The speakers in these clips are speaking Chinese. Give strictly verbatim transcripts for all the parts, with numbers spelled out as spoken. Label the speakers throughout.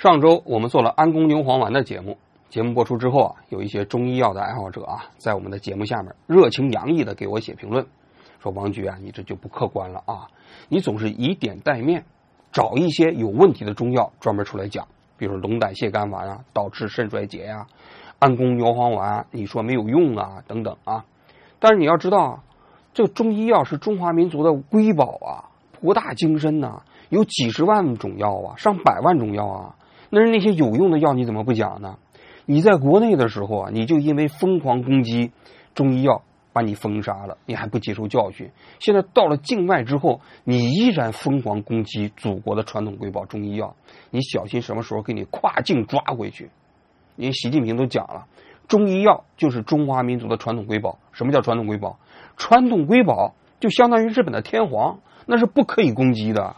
Speaker 1: 上周我们做了安宫牛黄丸的节目，节目播出之后啊，有一些中医药的爱好者啊，在我们的节目下面热情洋溢的给我写评论，说王局啊，你这就不客观了啊，你总是以点带面，找一些有问题的中药专门出来讲，比如龙胆泻肝丸啊，导致肾衰竭呀、啊，安宫牛黄丸你说没有用啊等等啊。但是你要知道啊，这个中医药是中华民族的瑰宝啊，博大精深呐、啊，有几十万种药啊，上百万种药啊。那是那些有用的药你怎么不讲呢？你在国内的时候啊，你就因为疯狂攻击中医药把你封杀了，你还不接受教训。现在到了境外之后，你依然疯狂攻击祖国的传统瑰宝中医药，你小心什么时候给你跨境抓回去。因为习近平都讲了，中医药就是中华民族的传统瑰宝。什么叫传统瑰宝？传统瑰宝就相当于日本的天皇，那是不可以攻击的。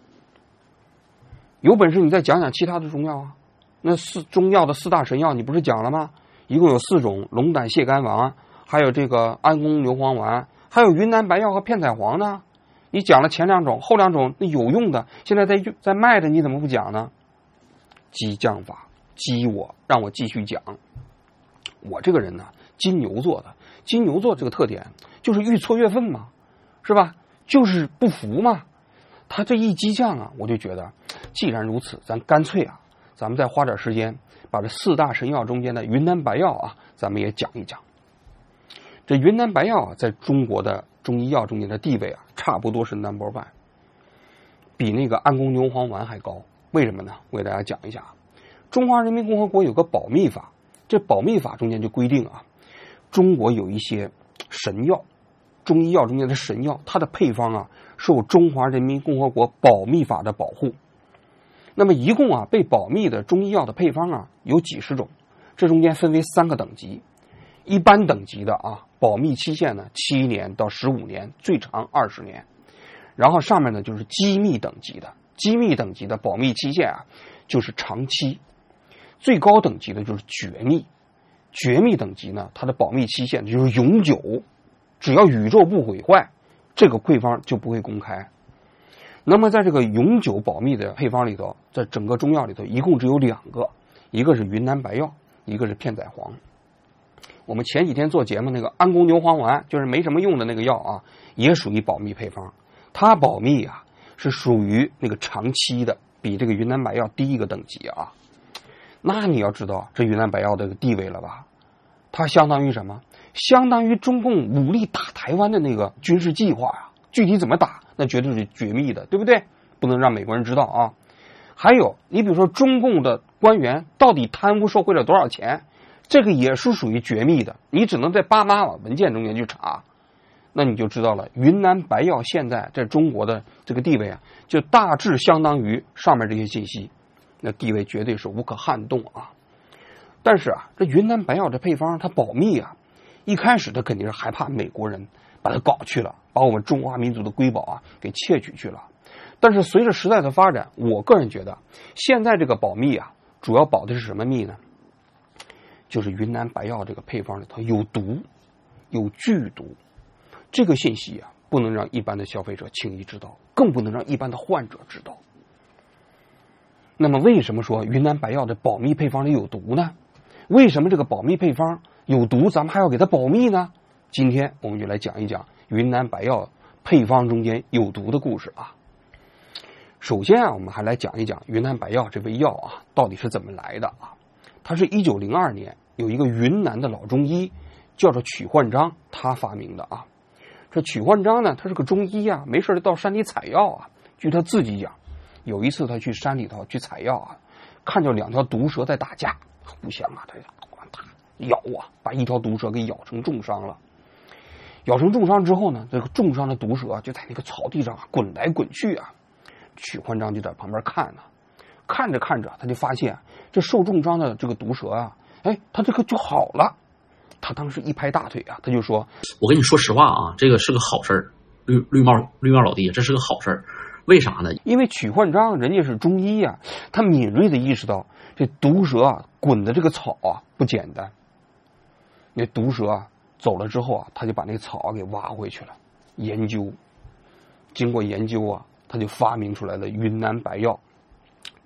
Speaker 1: 有本事你再讲讲其他的中药啊，那四中药的四大神药你不是讲了吗？一共有四种，龙胆泻肝丸，还有这个安宫牛黄丸，还有云南白药和片仔癀呢。你讲了前两种，后两种那有用的，现在在在卖的，你怎么不讲呢？激将法，激我，让我继续讲。我这个人呢，金牛座的，金牛座这个特点就是愈挫愈愤嘛，是吧？就是不服嘛。他这一激将啊，我就觉得，既然如此，咱干脆啊，咱们再花点时间，把这四大神药中间的云南白药啊，咱们也讲一讲。这云南白药啊，在中国的中医药中间的地位啊，差不多是 number one， 比那个安宫牛黄丸还高。为什么呢？我给大家讲一下。中华人民共和国有个保密法，这保密法中间就规定啊，中国有一些神药，中医药中间的神药，它的配方啊，受中华人民共和国保密法的保护。那么一共啊，被保密的中医药的配方啊，有几十种，这中间分为三个等级。一般等级的啊，保密期限呢七年到十五年，最长二十年。然后上面呢就是机密等级的，机密等级的保密期限啊，就是长期。最高等级的就是绝密，绝密等级呢，它的保密期限就是永久，只要宇宙不毁坏，这个配方就不会公开。那么在这个永久保密的配方里头，在整个中药里头一共只有两个，一个是云南白药，一个是片仔癀。我们前几天做节目那个安宫牛黄丸，就是没什么用的那个药啊，也属于保密配方。它保密啊是属于那个长期的，比这个云南白药低一个等级啊。那你要知道这云南白药的地位了吧？它相当于什么？相当于中共武力打台湾的那个军事计划啊，具体怎么打那绝对是绝密的，对不对？不能让美国人知道啊。还有你比如说中共的官员到底贪污受贿了多少钱，这个也是属于绝密的，你只能在巴马瓦文件中间去查。那你就知道了，云南白药现在在中国的这个地位啊，就大致相当于上面这些信息，那地位绝对是无可撼动啊。但是啊，这云南白药这配方它保密啊，一开始它肯定是害怕美国人把它搞去了，把我们中华民族的瑰宝啊给窃取去了。但是随着时代的发展，我个人觉得现在这个保密啊，主要保的是什么密呢？就是云南白药这个配方里头有毒，有剧毒，这个信息啊不能让一般的消费者轻易知道，更不能让一般的患者知道。那么为什么说云南白药的保密配方里有毒呢？为什么这个保密配方有毒，咱们还要给它保密呢？今天我们就来讲一讲云南白药配方中间有毒的故事啊。首先啊，我们还来讲一讲云南白药这味药啊到底是怎么来的啊。它是一九零二年有一个云南的老中医叫做曲焕章，他发明的啊。这曲焕章呢，他是个中医啊，没事就到山里采药啊。据他自己讲，有一次他去山里头去采药啊，看见两条毒蛇在打架，互相啊，他打咬啊，把一条毒蛇给咬成重伤了。咬成重伤之后呢，这个重伤的毒蛇就在那个草地上滚来滚去啊。曲焕章就在旁边看呢、啊，看着看着，他就发现这受重伤的这个毒蛇啊，哎，他这个就好了。他当时一拍大腿啊，他就说：“
Speaker 2: 我跟你说实话啊，这个是个好事儿，绿绿帽绿帽老弟，这是个好事儿。为啥呢？
Speaker 1: 因为曲焕章人家是中医啊，他敏锐的意识到这毒蛇啊滚的这个草啊不简单。那毒蛇啊走了之后啊，他就把那个草啊给挖回去了，研究，经过研究啊，他就发明出来了云南白药。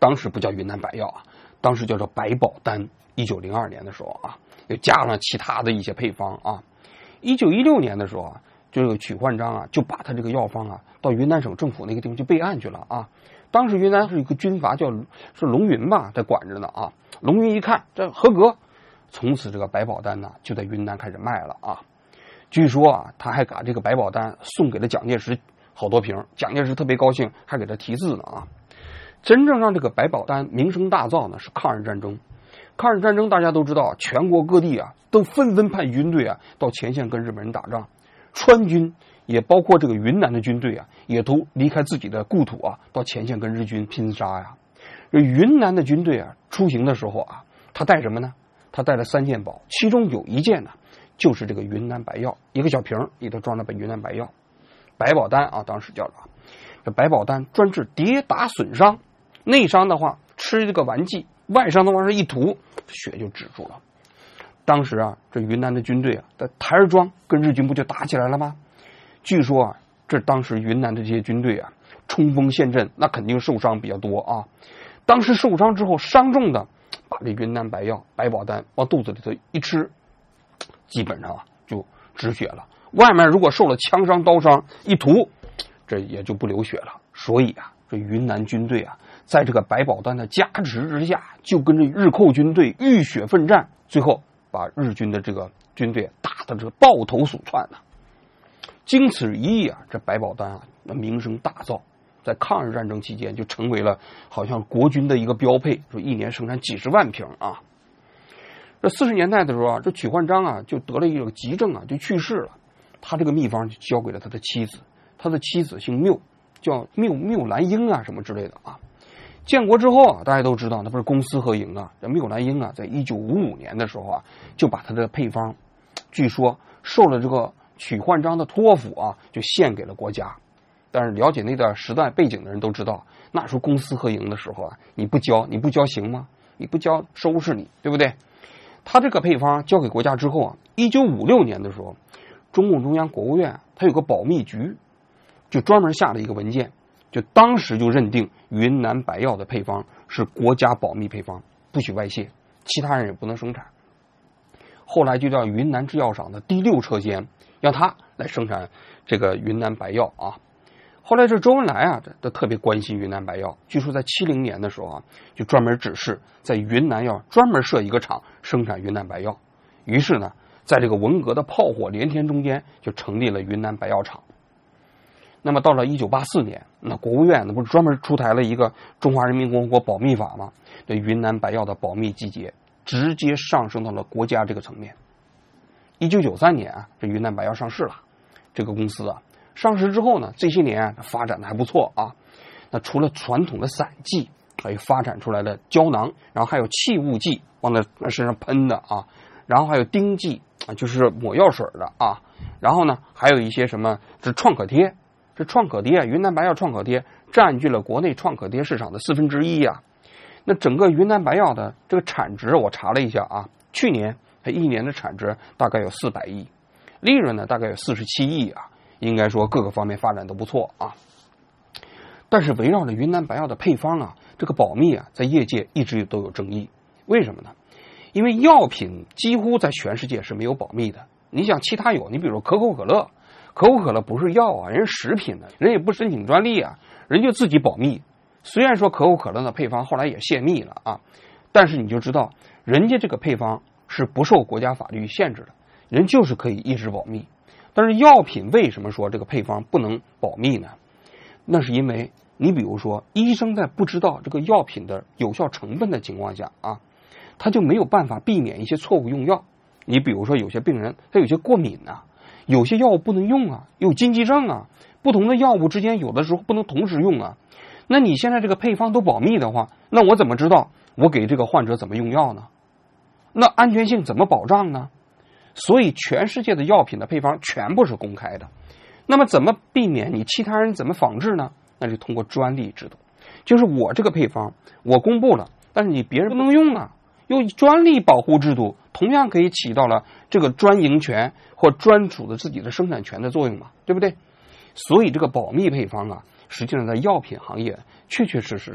Speaker 1: 当时不叫云南白药啊，当时叫做百宝丹。一九零二年的时候啊，又加上其他的一些配方啊。一九一六年的时候啊，这个曲焕章啊，就把他这个药方啊，到云南省政府那个地方去备案去了啊。当时云南是一个军阀叫是龙云吧，在管着呢啊。龙云一看这合格，从此这个百宝丹呢就在云南开始卖了啊。据说啊，他还把这个百宝丹送给了蒋介石好多瓶，蒋介石特别高兴，还给他题字呢啊。真正让这个百宝丹名声大噪呢，是抗日战争。抗日战争大家都知道，全国各地啊都纷纷派军队啊到前线跟日本人打仗，川军也包括这个云南的军队啊，也都离开自己的故土啊，到前线跟日军拼杀呀。这云南的军队啊出行的时候啊，他带什么呢？他带了三件宝，其中有一件呢就是这个云南白药，一个小瓶里头装了本云南白药，百宝丹啊，当时叫做这百宝丹专治跌打损伤，内伤的话吃这个丸剂，外伤的往上一涂，血就止住了。当时啊，这云南的军队啊，在台儿庄跟日军不就打起来了吗？据说啊，这当时云南的这些军队啊，冲锋陷阵，那肯定受伤比较多啊。当时受伤之后，伤重的把这云南白药、百宝丹往肚子里头一吃，基本上啊就止血了。外面如果受了枪伤、刀伤，一涂，这也就不流血了。所以啊，这云南军队啊，在这个百宝丹的加持之下，就跟这日寇军队浴血奋战，最后把日军的这个军队打得这个抱头鼠窜呢。经此一役啊，这百宝丹啊，那名声大噪，在抗日战争期间就成为了好像国军的一个标配，说一年生产几十万瓶啊。这四十年代的时候啊，这曲焕章啊就得了一个急症啊，就去世了。他这个秘方就交给了他的妻子，他的妻子姓缪，叫缪缪兰英啊什么之类的啊。建国之后啊，大家都知道那不是公私合营啊。这缪兰英啊，在一九五五年的时候啊，就把他的配方，据说受了这个曲焕章的托付啊，就献给了国家。但是了解那段时代背景的人都知道，那时候公私合营的时候啊，你不交你不交行吗？你不交收拾你，对不对？他这个配方交给国家之后啊，一九五六年的时候，中共中央国务院它有个保密局，就专门下了一个文件，就当时就认定云南白药的配方是国家保密配方，不许外泄，其他人也不能生产。后来就叫云南制药厂的第六车间，让他来生产这个云南白药啊。后来这周恩来啊，他特别关心云南白药，据说在七零年的时候啊，就专门指示在云南要专门设一个厂生产云南白药。于是呢，在这个文革的炮火连天中间，就成立了云南白药厂。那么到了一九八四年，那国务院那不是专门出台了一个《中华人民共和国保密法》吗？这云南白药的保密季节直接上升到了国家这个层面。一九九三年啊，这云南白药上市了，这个公司啊。上市之后呢，这些年啊发展的还不错啊。那除了传统的散剂，还有发展出来的胶囊，然后还有气雾剂往那身上喷的啊，然后还有丁剂啊，就是抹药水的啊。然后呢，还有一些什么这创可贴，这创可贴云南白药创可贴占据了国内创可贴市场的四分之一呀。那整个云南白药的这个产值我查了一下啊，去年它一年的产值大概有四百亿，利润呢大概有四十七亿啊。应该说各个方面发展都不错啊，但是围绕着云南白药的配方啊，这个保密啊，在业界一直都有争议。为什么呢？因为药品几乎在全世界是没有保密的。你想其他有，你比如可口可乐，可口可乐不是药啊，人是食品呢，人也不申请专利啊，人就自己保密。虽然说可口可乐的配方后来也泄密了啊，但是你就知道，人家这个配方是不受国家法律限制的，人就是可以一直保密。但是药品为什么说这个配方不能保密呢？那是因为你比如说医生在不知道这个药品的有效成分的情况下啊，他就没有办法避免一些错误用药。你比如说有些病人他有些过敏啊，有些药物不能用啊，有禁忌症啊，不同的药物之间有的时候不能同时用啊。那你现在这个配方都保密的话，那我怎么知道我给这个患者怎么用药呢？那安全性怎么保障呢？所以全世界的药品的配方全部是公开的。那么怎么避免你其他人怎么仿制呢？那就通过专利制度，就是我这个配方我公布了，但是你别人不能用啊，用专利保护制度同样可以起到了这个专营权或专属的自己的生产权的作用嘛，对不对？所以这个保密配方啊，实际上在药品行业确确实实啊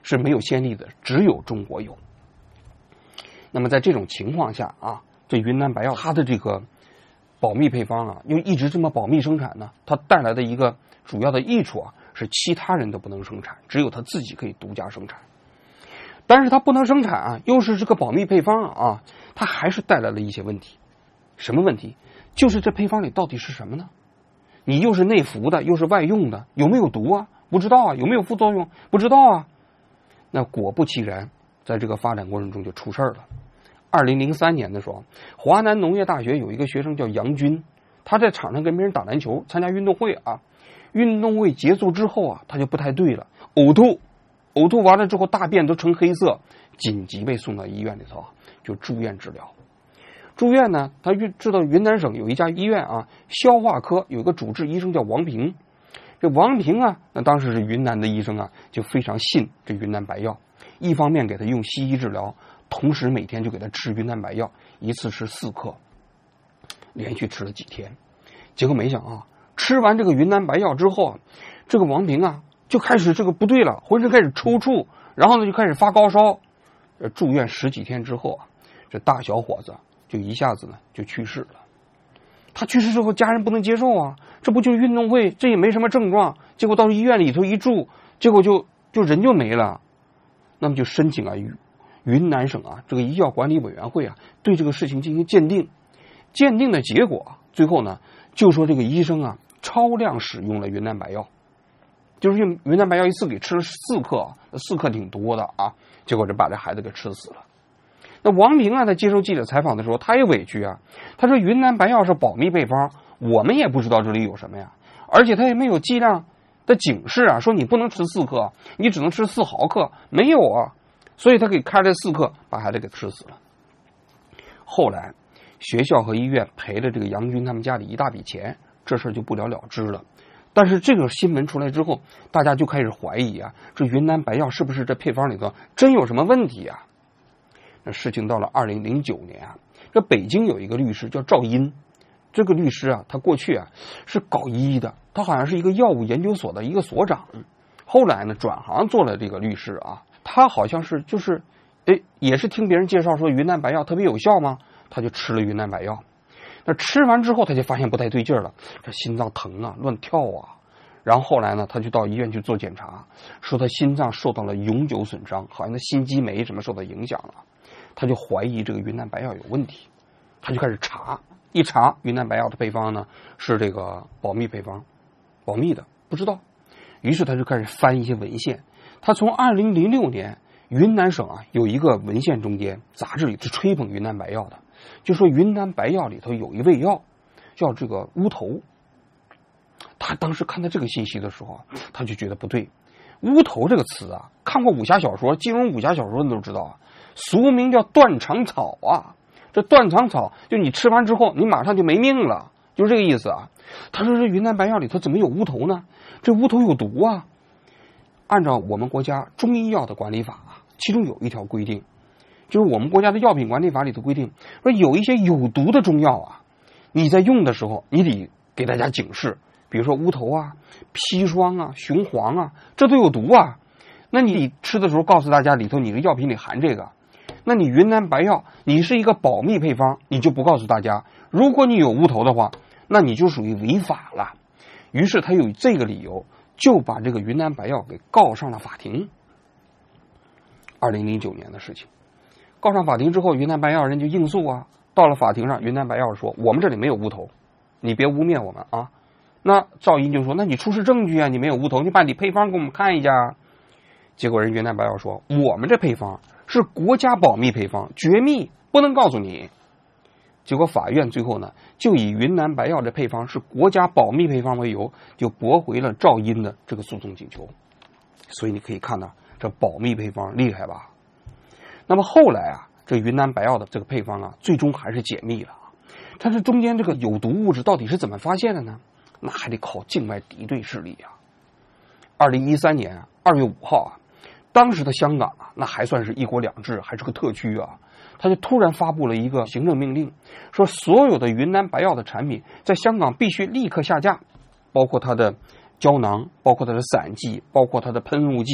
Speaker 1: 是没有先例的，只有中国有。那么在这种情况下啊，这云南白药它的这个保密配方啊，又一直这么保密生产呢，它带来的一个主要的益处啊，是其他人都不能生产，只有它自己可以独家生产。但是它不能生产啊，又是这个保密配方啊，它还是带来了一些问题。什么问题？就是这配方里到底是什么呢？你又是内服的，又是外用的，有没有毒啊？不知道啊。有没有副作用？不知道啊。那果不其然，在这个发展过程中就出事儿了。二零零三年的时候，华南农业大学有一个学生叫杨军，他在场上跟别人打篮球，参加运动会啊。运动会结束之后啊，他就不太对了，呕吐，呕吐完了之后大便都呈黑色，紧急被送到医院里头，就住院治疗。住院呢，他知道云南省有一家医院啊，消化科有个主治医生叫王平。这王平啊，那当时是云南的医生啊，就非常信这云南白药，一方面给他用西医治疗，同时每天就给他吃云南白药，一次吃四克，连续吃了几天。结果没想啊，吃完这个云南白药之后啊，这个王平啊就开始这个不对了，浑身开始抽搐，然后呢就开始发高烧。住院十几天之后啊，这大小伙子就一下子呢就去世了。他去世之后，家人不能接受啊，这不就是运动会，这也没什么症状，结果到医院里头一住，结果就就人就没了。那么就申请啊，云南省啊这个医药管理委员会啊对这个事情进行鉴定，鉴定的结果最后呢就说这个医生啊超量使用了云南白药，就是用云南白药一次给吃了四克，四克挺多的啊，结果就把这孩子给吃死了。那王平啊，在接受记者采访的时候，他也委屈啊。他说：“云南白药是保密配方，我们也不知道这里有什么呀，而且他也没有剂量的警示啊，说你不能吃四克，你只能吃四毫克，没有啊。所以他给开了四克，把孩子给吃死了。后来学校和医院赔了这个杨军他们家里一大笔钱，这事儿就不了了之了。但是这个新闻出来之后，大家就开始怀疑啊，这云南白药是不是这配方里头真有什么问题啊？”那事情到了二零零九年啊，这北京有一个律师叫赵英，这个律师啊，他过去啊是搞医的，他好像是一个药物研究所的一个所长，后来呢转行做了这个律师啊。他好像是就是，哎，也是听别人介绍说云南白药特别有效吗？他就吃了云南白药。那吃完之后，他就发现不太对劲了，这心脏疼啊，乱跳啊。然后后来呢，他就到医院去做检查，说他心脏受到了永久损伤，好像他心肌酶什么受到影响了。他就怀疑这个云南白药有问题，他就开始查，一查云南白药的配方呢是这个保密配方，保密的不知道。于是他就开始翻一些文献，他从二零零六年云南省啊有一个文献中间杂志里是吹捧云南白药的，就说云南白药里头有一味药叫这个乌头。他当时看到这个信息的时候，他就觉得不对。乌头这个词啊，看过武侠小说，金庸武侠小说你都知道啊，俗名叫断肠草啊。这断肠草就你吃完之后，你马上就没命了，就是这个意思啊。他说这云南白药里头怎么有乌头呢？这乌头有毒啊。按照我们国家中医药的管理法啊，其中有一条规定，就是我们国家的药品管理法里头规定，说有一些有毒的中药啊，你在用的时候你得给大家警示。比如说乌头啊、砒霜啊、雄黄啊，这都有毒啊。那你吃的时候告诉大家里头你的药品里含这个，那你云南白药你是一个保密配方，你就不告诉大家。如果你有乌头的话，那你就属于违法了。于是他有这个理由，就把这个云南白药给告上了法庭。二零零九年的事情，告上法庭之后，云南白药人就应诉啊。到了法庭上，云南白药说：“我们这里没有乌头，你别污蔑我们啊。”那赵英就说：“那你出示证据啊，你没有乌头，你把你配方给我们看一下。”结果人云南白药说：“我们这配方是国家保密配方，绝密，不能告诉你。”结果法院最后呢，就以云南白药的配方是国家保密配方为由，就驳回了赵英的这个诉讼请求。所以你可以看到，这保密配方厉害吧？那么后来啊，这云南白药的这个配方啊，最终还是解密了。但是中间这个有毒物质到底是怎么发现的呢？那还得靠境外敌对势力啊。二零一三年二月五号啊，当时的香港啊，那还算是一国两制，还是个特区啊，他就突然发布了一个行政命令，说所有的云南白药的产品在香港必须立刻下架，包括它的胶囊，包括它的散剂，包括它的喷雾剂，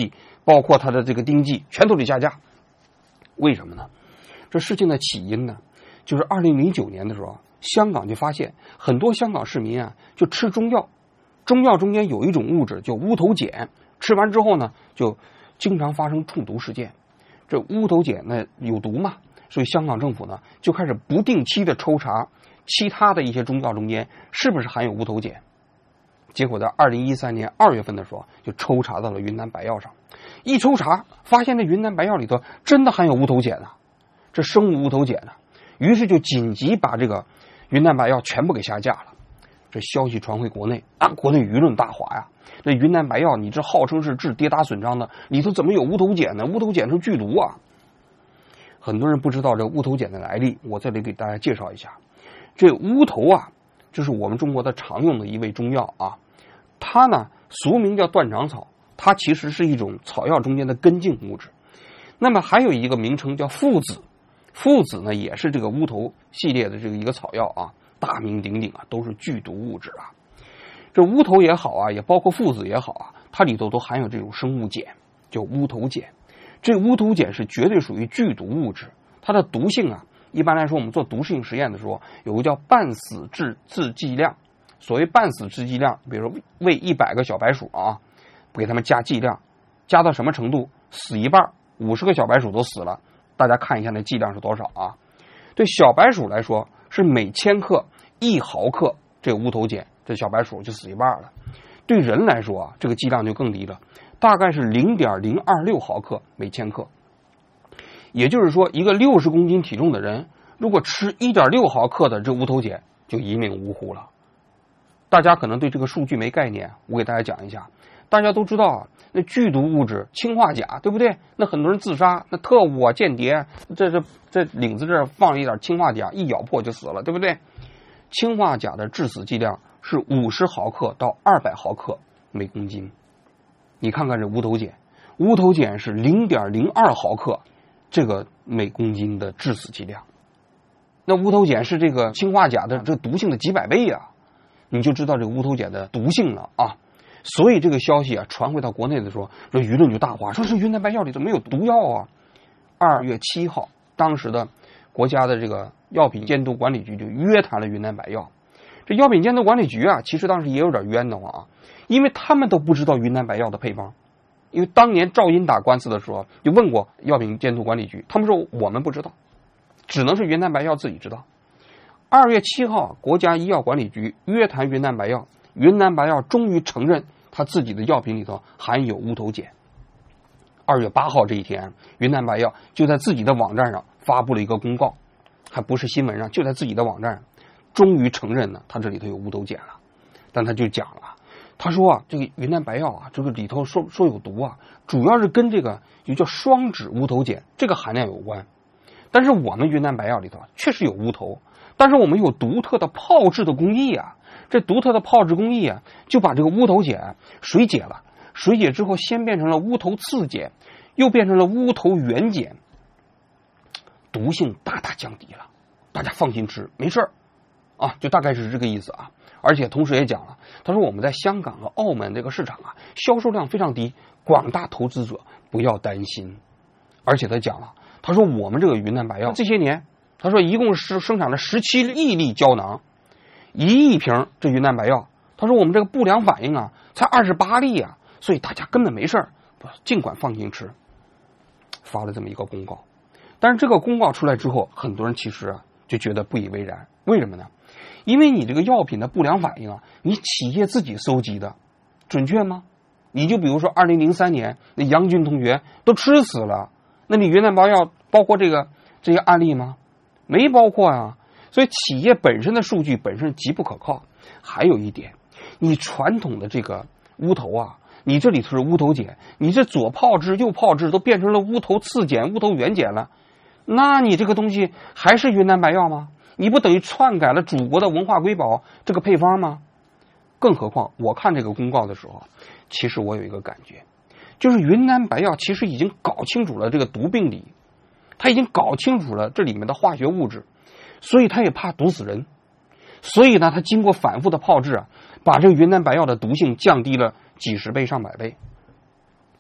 Speaker 1: 包括它的这个丁剂，全都得下架。为什么呢？这事情的起因呢，就是二零零九年的时候，香港就发现很多香港市民啊，就吃中药，中药中间有一种物质叫乌头碱，吃完之后呢，就经常发生中毒事件。这乌头碱呢有毒嘛，所以香港政府呢就开始不定期的抽查其他的一些中药中间是不是含有乌头碱。结果在二零一三年二月份的时候，就抽查到了云南白药上，一抽查发现这云南白药里头真的含有乌头碱啊，这生物乌头碱啊，于是就紧急把这个云南白药全部给下架了。这消息传回国内啊，国内舆论大哗呀。那云南白药，你这号称是治跌打损伤的，里头怎么有乌头碱呢？乌头碱是剧毒啊！很多人不知道这乌头碱的来历，我这里给大家介绍一下。这乌头啊，这是我们中国的常用的一味中药啊，它呢俗名叫断肠草，它其实是一种草药中间的根茎物质。那么还有一个名称叫附子，附子呢也是这个乌头系列的这个一个草药啊，大名鼎鼎啊，都是剧毒物质啊。这乌头也好啊，也包括附子也好啊，它里头都含有这种生物碱，叫乌头碱。这乌头碱是绝对属于剧毒物质，它的毒性啊，一般来说我们做毒性实验的时候，有个叫半死制制剂量。所谓半死制剂量，比如说喂一百个小白鼠啊，给他们加剂量，加到什么程度？死一半，五十个小白鼠都死了。大家看一下那剂量是多少啊？对小白鼠来说是每千克一毫克这个乌头碱，这小白鼠就死一半了。对人来说啊，这个剂量就更低了，大概是 零点零二六毫克每千克。也就是说，一个六十公斤体重的人，如果吃 一点六毫克的这乌头碱，就一命呜呼了。大家可能对这个数据没概念，我给大家讲一下。大家都知道啊，那剧毒物质氰化钾，对不对？那很多人自杀，那特务啊、间谍，这这这领子这儿放了一点氰化钾，一咬破就死了，对不对？氰化钾的致死剂量是五十毫克到二百毫克每公斤。你看看这乌头碱，乌头碱是 零点零二毫克这个每公斤的致死剂量。那乌头碱是这个氰化钾的这毒性的几百倍啊，你就知道这个乌头碱的毒性了啊。所以这个消息啊传回到国内的时候，这舆论就大哗，说是云南白药里怎么有毒药啊？二月七号，当时的国家的这个药品监督管理局就约谈了云南白药。这药品监督管理局啊，其实当时也有点冤得慌啊，因为他们都不知道云南白药的配方。因为当年赵英打官司的时候，就问过药品监督管理局，他们说我们不知道，只能是云南白药自己知道。二月七号，国家医药管理局约谈云南白药，云南白药终于承认他自己的药品里头含有乌头碱。二月八号这一天，云南白药就在自己的网站上发布了一个公告，还不是新闻上，就在自己的网站上，终于承认了他这里头有乌头碱了。但他就讲了，他说啊，这个云南白药啊，这个里头说说有毒啊，主要是跟这个就叫双酯乌头碱这个含量有关。但是我们云南白药里头确实有乌头，但是我们有独特的泡制的工艺啊，这独特的泡制工艺啊，就把这个乌头碱水解了，水解之后先变成了乌头次碱，又变成了乌头原碱，毒性大大降低了，大家放心吃，没事儿啊，就大概是这个意思啊。而且同时也讲了，他说我们在香港和澳门这个市场啊，销售量非常低，广大投资者不要担心。而且他讲了，他说我们这个云南白药这些年，他说一共是生产了十七亿粒胶囊，一亿瓶这云南白药，他说我们这个不良反应啊才二十八例啊，所以大家根本没事儿，尽管放心吃。发了这么一个公告，但是这个公告出来之后，很多人其实啊就觉得不以为然。为什么呢？因为你这个药品的不良反应啊，你企业自己搜集的，准确吗？你就比如说二零零三年那杨军同学都吃死了，那你云南白药包括这个这些案例吗？没包括啊。所以企业本身的数据本身极不可靠。还有一点，你传统的这个乌头啊，你这里头是乌头碱，你这左泡制右泡制都变成了乌头次碱、乌头原碱了，那你这个东西还是云南白药吗？你不等于篡改了祖国的文化瑰宝这个配方吗？更何况我看这个公告的时候，其实我有一个感觉，就是云南白药其实已经搞清楚了这个毒病理，他已经搞清楚了这里面的化学物质，所以他也怕毒死人，所以呢他经过反复的炮制啊，把这个云南白药的毒性降低了几十倍上百倍。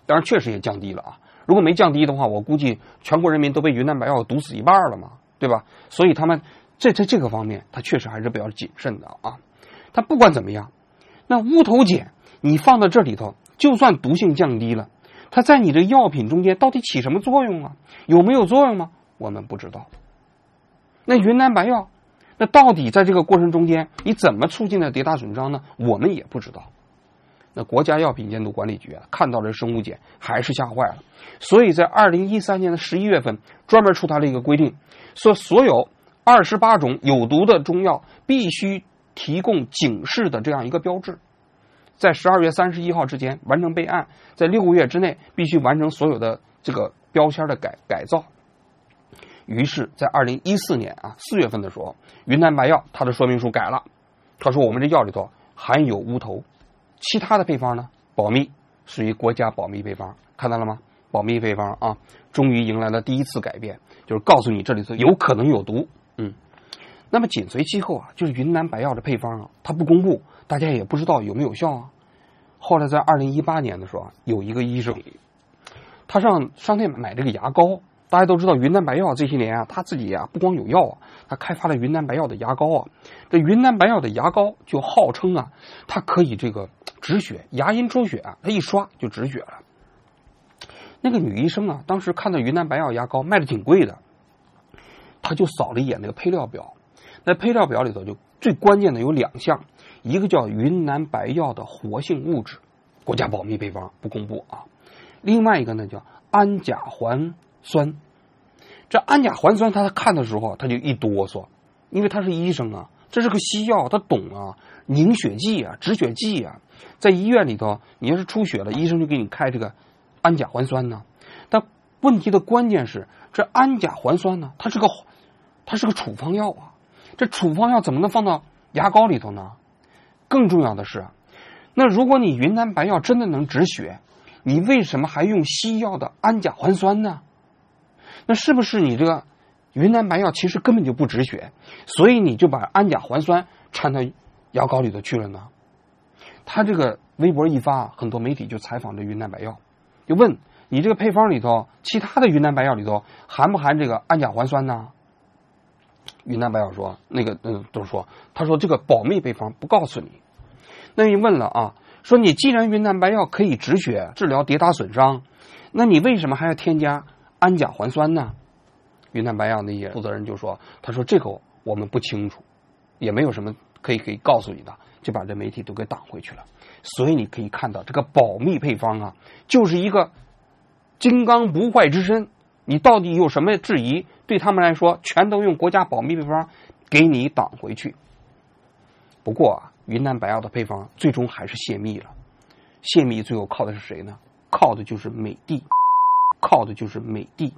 Speaker 1: 当然确实也降低了啊。如果没降低的话，我估计全国人民都被云南白药毒死一半了嘛，对吧？所以他们在在这个方面，他确实还是比较谨慎的啊。但不管怎么样，那乌头碱你放到这里头，就算毒性降低了，它在你的药品中间到底起什么作用啊？有没有作用吗？我们不知道。那云南白药，那到底在这个过程中间，你怎么促进了叠打损伤呢？我们也不知道。那国家药品监督管理局啊，看到这生物碱还是吓坏了，所以在二零一三年的十一月份，专门出台了一个规定，说所有二十八种有毒的中药必须提供警示的这样一个标志，在十二月三十一号之前完成备案，在六个月之内必须完成所有的这个标签的改改造。于是，在二零一四年啊四月份的时候，云南白药它的说明书改了，他说我们这药里头含有乌头。其他的配方呢，保密，属于国家保密配方，看到了吗？保密配方啊，终于迎来了第一次改变，就是告诉你这里头有可能有毒。嗯，那么紧随其后啊，就是云南白药的配方啊，它不公布，大家也不知道有没有效啊。后来在二零一八年的时候啊，有一个医生，他上商店买这个牙膏。大家都知道云南白药这些年啊，他自己啊不光有药啊，他开发了云南白药的牙膏啊。这云南白药的牙膏就号称啊，它可以这个止血，牙龈出血啊，它一刷就止血了。那个女医生啊，当时看到云南白药牙膏卖的挺贵的，她就扫了一眼那个配料表。那配料表里头就最关键的有两项，一个叫云南白药的活性物质，国家保密配方不公布啊。另外一个呢叫氨甲环酸。这氨甲环酸他看的时候他就一哆嗦，因为他是医生啊，这是个西药，他懂啊，凝血剂啊，止血剂啊，在医院里头你要是出血了，医生就给你开这个氨甲环酸呢。但问题的关键是这氨甲环酸呢，它是个它是个处方药啊，这处方药怎么能放到牙膏里头呢？更重要的是，那如果你云南白药真的能止血，你为什么还用西药的氨甲环酸呢？那是不是你这个云南白药其实根本就不止血，所以你就把氨甲环酸掺到牙膏里头去了呢？他这个微博一发，很多媒体就采访这云南白药，就问你这个配方里头，其他的云南白药里头含不含这个氨甲环酸呢？云南白药说，那个嗯，都说，他说这个保密配方不告诉你。那你问了啊，说你既然云南白药可以止血、治疗跌打损伤，那你为什么还要添加氨甲环酸呢？云南白药那些负责人就说，他说这个我们不清楚，也没有什么可以可以告诉你的，就把这媒体都给挡回去了。所以你可以看到这个保密配方啊，就是一个金刚不坏之身，你到底有什么质疑，对他们来说全都用国家保密配方给你挡回去。不过啊，云南白药的配方最终还是泄密了，泄密最后靠的是谁呢？靠的就是美的，靠的就是美的。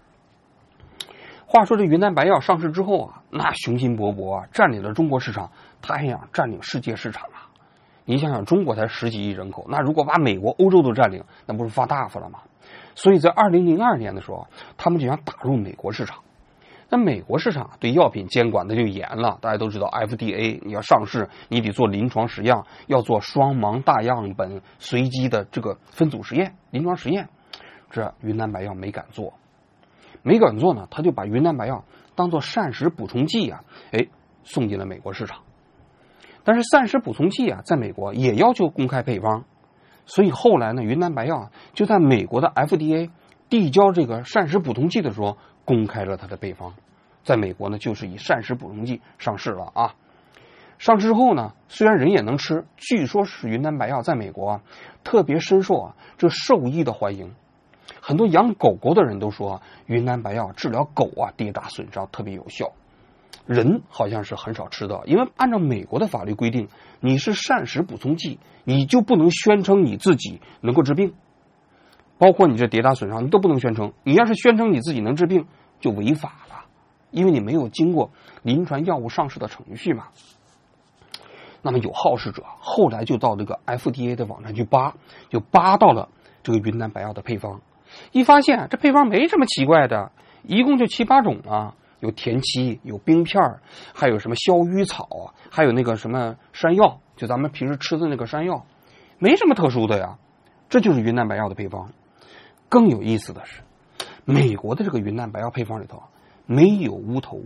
Speaker 1: 话说这云南白药上市之后啊，那雄心勃勃啊，占领了中国市场，他还想占领世界市场啊。你想想，中国才十几亿人口，那如果把美国、欧洲都占领，那不是发大发了吗？所以在二零零二年的时候，他们就想打入美国市场。那美国市场对药品监管的就严了，大家都知道 F D A， 你要上市，你得做临床实验，要做双盲大样本随机的这个分组实验、临床实验。这云南白药没敢做，没敢做呢，他就把云南白药当做膳食补充剂啊，哎，送进了美国市场。但是膳食补充剂啊，在美国也要求公开配方，所以后来呢，云南白药就在美国的 F D A 递交这个膳食补充剂的时候，公开了它的配方。在美国呢，就是以膳食补充剂上市了啊。上市之后呢，虽然人也能吃，据说是云南白药在美国啊特别深受啊这兽医的欢迎。很多养狗狗的人都说，云南白药治疗狗啊跌打损伤特别有效。人好像是很少吃的，因为按照美国的法律规定，你是膳食补充剂，你就不能宣称你自己能够治病，包括你这跌打损伤，你都不能宣称。你要是宣称你自己能治病，就违法了，因为你没有经过临床药物上市的程序嘛。那么有好事者后来就到这个 F D A 的网站去扒，就扒到了这个云南白药的配方，一发现这配方没什么奇怪的，一共就七八种啊。有田七，有冰片，还有什么消瘀草，还有那个什么山药，就咱们平时吃的那个山药，没什么特殊的呀。 这就是云南白药的配方。更有意思的是，美国的这个云南白药配方里头没有乌头，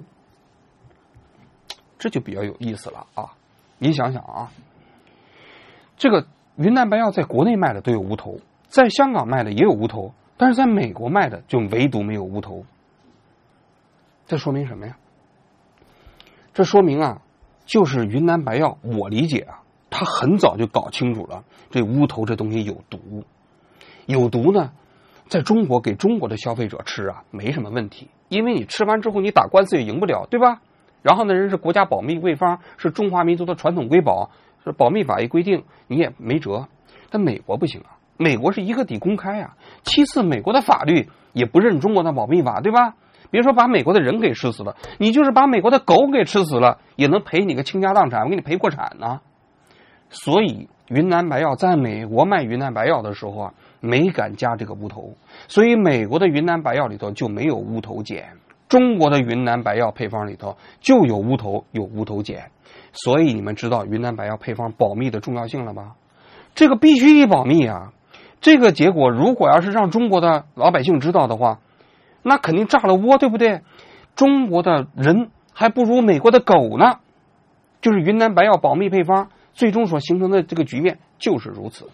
Speaker 1: 这就比较有意思了啊！你想想啊，这个云南白药在国内卖的都有乌头，在香港卖的也有乌头，但是在美国卖的就唯独没有乌头。这说明什么呀？这说明啊，就是云南白药，我理解啊，他很早就搞清楚了这乌头这东西有毒。有毒呢，在中国给中国的消费者吃啊没什么问题，因为你吃完之后你打官司也赢不了，对吧？然后呢，人是国家保密配方，是中华民族的传统瑰宝，是保密法一规定你也没辙。但美国不行啊，美国是一个底公开啊，其次美国的法律也不认中国的保密法，对吧？别说把美国的人给吃死了，你就是把美国的狗给吃死了，也能赔你个倾家荡产，我给你赔破产呢。所以云南白药在美国卖云南白药的时候啊，没敢加这个乌头，所以美国的云南白药里头就没有乌头碱，中国的云南白药配方里头就有乌头，有乌头碱。所以你们知道云南白药配方保密的重要性了吧？这个必须得保密啊！这个结果如果要是让中国的老百姓知道的话，那肯定炸了窝，对不对？中国的人还不如美国的狗呢。就是云南白药保密配方最终所形成的这个局面就是如此。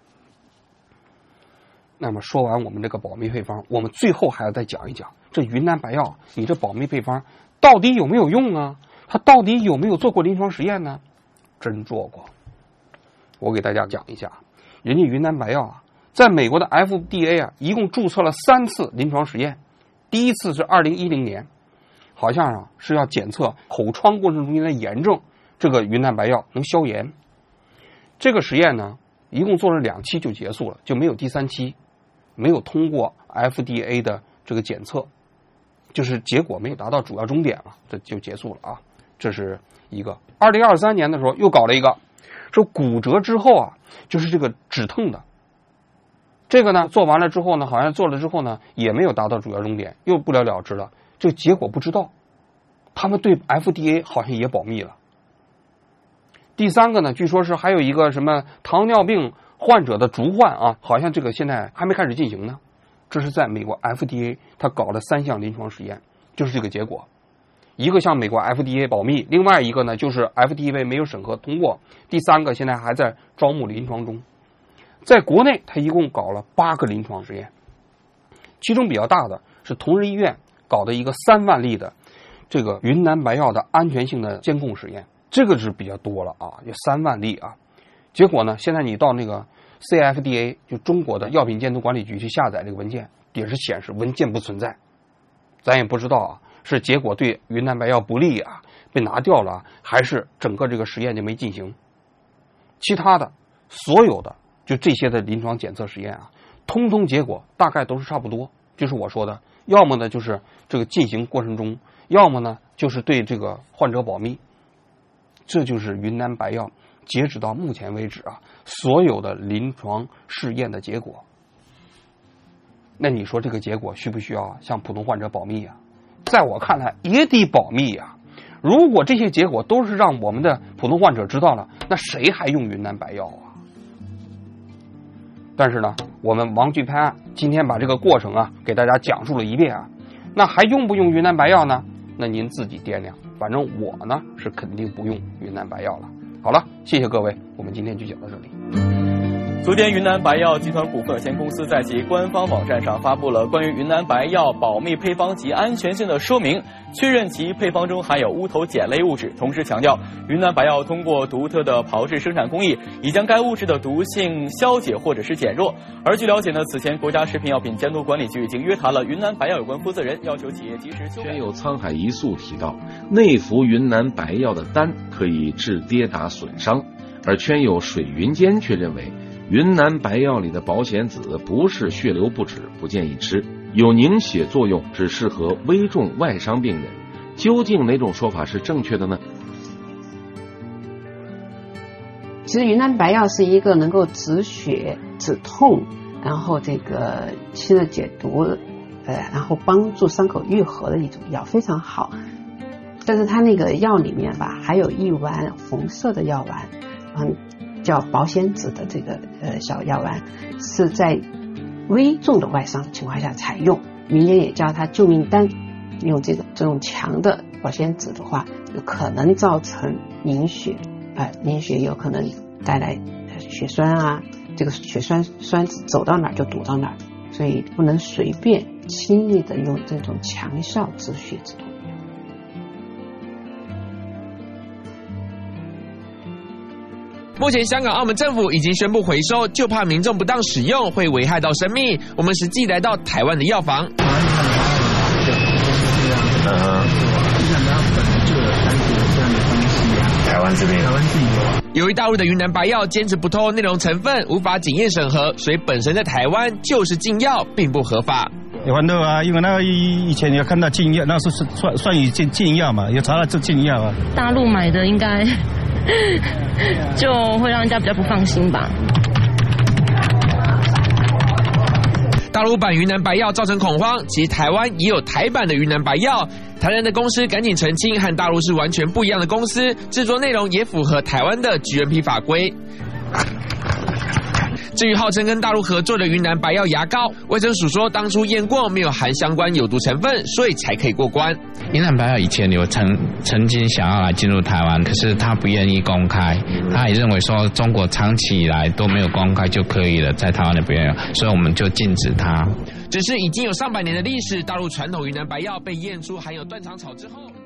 Speaker 1: 那么说完我们这个保密配方，我们最后还要再讲一讲这云南白药你这保密配方到底有没有用啊？它到底有没有做过临床实验呢？真做过。我给大家讲一下，人家云南白药啊，在美国的 F D A 啊，一共注册了三次临床实验。第一次是二零一零年，好像啊是要检测口疮过程中间的炎症，这个云南白药能消炎。这个实验呢，一共做了两期就结束了，就没有第三期，没有通过 F D A 的这个检测，就是结果没有达到主要终点了，这就结束了啊。这是一个。二零二三年的时候又搞了一个，说骨折之后啊，就是这个止痛的。这个呢做完了之后呢，好像做了之后呢也没有达到主要终点，又不了了之了。这个结果不知道，他们对 F D A 好像也保密了。第三个呢，据说是还有一个什么糖尿病患者的逐患啊，好像这个现在还没开始进行呢。这是在美国 F D A 他搞了三项临床实验，就是这个结果。一个向美国 F D A 保密，另外一个呢就是 F D A 没有审核通过，第三个现在还在招募临床中。在国内他一共搞了八个临床实验，其中比较大的是同仁医院搞的一个三万例的这个云南白药的安全性的监控实验，这个是比较多了啊，有三万例啊。结果呢，现在你到那个 C F D A 就中国的药品监督管理局去下载这个文件，也是显示文件不存在，咱也不知道啊，是结果对云南白药不利啊，被拿掉了，还是整个这个实验就没进行。其他的所有的就这些的临床检测实验啊，通通结果大概都是差不多，就是我说的，要么呢就是这个进行过程中，要么呢就是对这个患者保密。这就是云南白药截止到目前为止啊，所有的临床试验的结果。那你说这个结果需不需要向普通患者保密啊？在我看来也得保密啊。如果这些结果都是让我们的普通患者知道了，那谁还用云南白药啊？但是呢，我们王剧拍案今天把这个过程啊给大家讲述了一遍啊，那还用不用云南白药呢？那您自己掂量，反正我呢是肯定不用云南白药了。好了，谢谢各位，我们今天就讲到这里。
Speaker 3: 昨天，云南白药集团股份有限公司在其官方网站上发布了关于云南白药保密配方及安全性的说明，确认其配方中含有乌头碱类物质，同时强调云南白药通过独特的炮制生产工艺，已将该物质的毒性消解或者是减弱。而据了解呢，此前国家食品药品监督管理局已经约谈了云南白药有关负责人，要求企业及时修改。
Speaker 4: 圈友沧海一粟提到，内服云南白药的丹可以治跌打损伤，而圈友水云间却认为云南白药里的保险子不是血流不止，不建议吃，有凝血作用，只适合危重外伤病人。究竟哪种说法是正确的呢？
Speaker 5: 其实云南白药是一个能够止血、止痛，然后这个清热解毒，呃，然后帮助伤口愈合的一种药，非常好。但是它那个药里面吧，还有一丸红色的药丸，嗯。 叫保险酯的这个呃小药丸，是在危重的外伤的情况下采用，民间也叫它救命丹。用这种这种强的保险酯的话，有可能造成凝血，啊、呃，凝血有可能带来血栓啊，这个血栓栓子走到哪儿就堵到哪儿，所以不能随便轻易的用这种强效止血止痛。
Speaker 6: 目前香港、澳门政府已经宣布回收，就怕民众不当使用会危害到生命。我们实际来到台湾的药房，
Speaker 7: 嗯，基本上本来就有单独这样的东西啊。台湾这边，台湾自己有。
Speaker 6: 由于大陆的云南白药坚持不透内容成分，无法检验审核，所以本身在台湾就是禁药，并不合法。
Speaker 8: 有很多啊，因为那个以前有看到禁药，那是算算于禁禁药嘛，有查到这禁药啊。
Speaker 9: 大陆买的应该就会让人家比较不放心吧。
Speaker 6: 大陆版云南白药造成恐慌，其实台湾也有台版的云南白药。台南的公司赶紧澄清，和大陆是完全不一样的公司，制作内容也符合台湾的 G M P 法规。至于号称跟大陆合作的云南白药牙膏，卫生署说当初验过没有含相关有毒成分，所以才可以过关。
Speaker 10: 云南白药以前有曾曾经想要来进入台湾，可是他不愿意公开，他也认为说中国长期以来都没有公开就可以了，在台湾的边，所以我们就禁止它。
Speaker 6: 只是已经有上百年的历史，大陆传统云南白药被验出含有断肠草之后。